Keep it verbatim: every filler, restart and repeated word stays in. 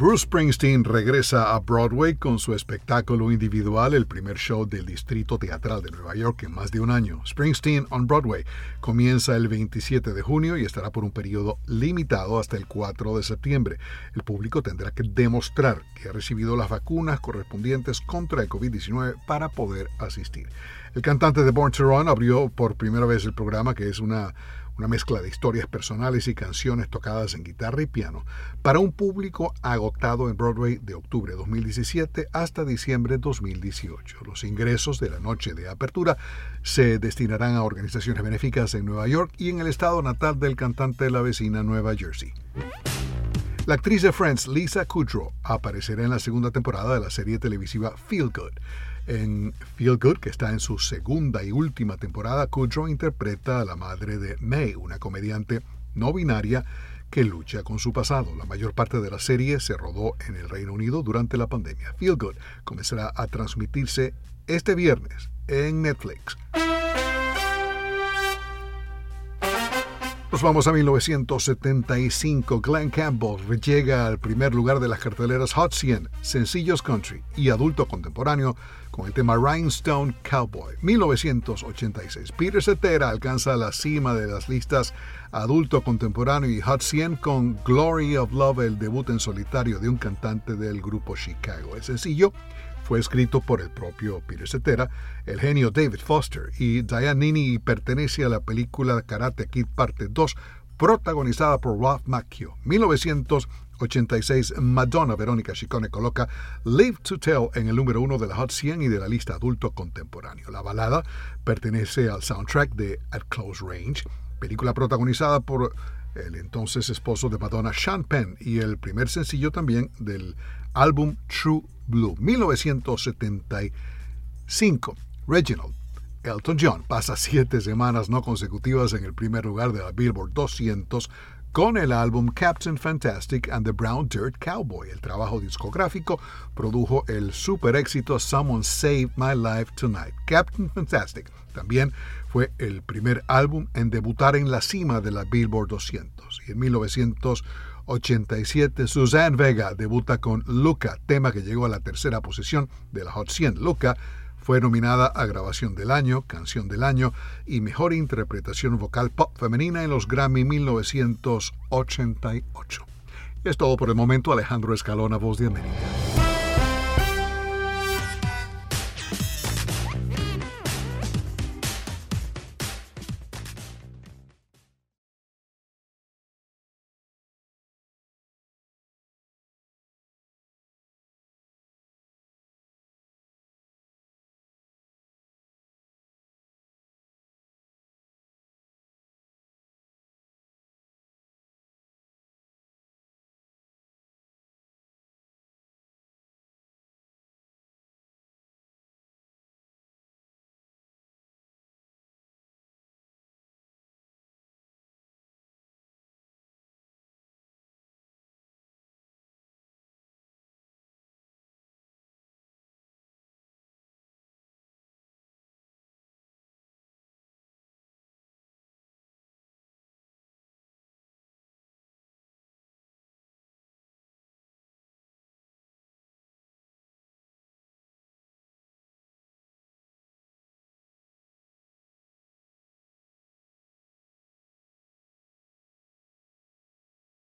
Bruce Springsteen regresa a Broadway con su espectáculo individual, el primer show del Distrito Teatral de Nueva York en más de un año. Springsteen on Broadway comienza el veintisiete de junio y estará por un periodo limitado hasta el cuatro de septiembre. El público tendrá que demostrar que ha recibido las vacunas correspondientes contra el covid diecinueve para poder asistir. El cantante de Born to Run abrió por primera vez el programa, que es una una mezcla de historias personales y canciones tocadas en guitarra y piano, para un público agotado en Broadway de octubre de dos mil diecisiete hasta diciembre de dos mil dieciocho. Los ingresos de la noche de apertura se destinarán a organizaciones benéficas en Nueva York y en el estado natal del cantante de la vecina Nueva Jersey. La actriz de Friends, Lisa Kudrow, aparecerá en la segunda temporada de la serie televisiva Feel Good. En Feel Good, que está en su segunda y última temporada, Kudrow interpreta a la madre de May, una comediante no binaria que lucha con su pasado. La mayor parte de la serie se rodó en el Reino Unido durante la pandemia. Feel Good comenzará a transmitirse este viernes en Netflix. Nos vamos a mil novecientos setenta y cinco. Glen Campbell llega al primer lugar de las carteleras Hot cien, sencillos country y adulto contemporáneo con el tema Rhinestone Cowboy. mil novecientos ochenta y seis. Peter Cetera alcanza la cima de las listas adulto contemporáneo y Hot cien con Glory of Love, el debut en solitario de un cantante del grupo Chicago. El sencillo fue escrito por el propio Peter Cetera, el genio David Foster y Diane Nini y pertenece a la película Karate Kid Parte dos, protagonizada por Ralph Macchio. mil novecientos ochenta y seis, Madonna Verónica Ciccone coloca Live to Tell en el número uno de la Hot cien y de la lista adulto contemporáneo. La balada pertenece al soundtrack de At Close Range, película protagonizada por el entonces esposo de Madonna, Sean Penn, y el primer sencillo también del álbum True Blue. mil novecientos setenta y cinco, Reginald Elton John pasa siete semanas no consecutivas en el primer lugar de la Billboard doscientos con el álbum Captain Fantastic and the Brown Dirt Cowboy. El trabajo discográfico produjo el super éxito Someone Saved My Life Tonight. Captain Fantastic también fue el primer álbum en debutar en la cima de la Billboard doscientos. Y en mil novecientos ochenta y siete, Suzanne Vega debuta con Luca, tema que llegó a la tercera posición de la Hot cien. Luca fue nominada a Grabación del Año, Canción del Año y Mejor Interpretación Vocal Pop Femenina en los Grammy mil novecientos ochenta y ocho. Es todo por el momento. Alejandro Escalona, Voz de América.